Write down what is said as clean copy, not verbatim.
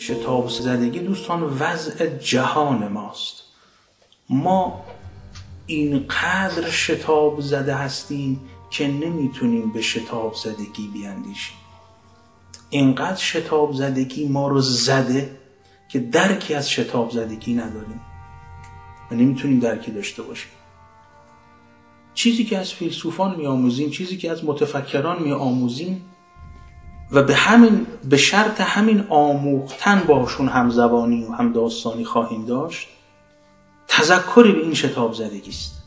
شتاب زدگی دوستان وضع جهان ماست. ما اینقدر شتاب زده هستیم که نمیتونیم به شتاب زدگی بیاندیشیم. اینقدر شتاب زدگی ما رو زده که درکی از شتاب زدگی نداریم و نمیتونیم درکی داشته باشیم. چیزی که از فیلسوفان میآموزیم، چیزی که از متفکران میآموزیم و به شرط همین آموختن باشون همزبانی و هم داستانی خواهیم داشت، تذکری به این شتاب زدگی است.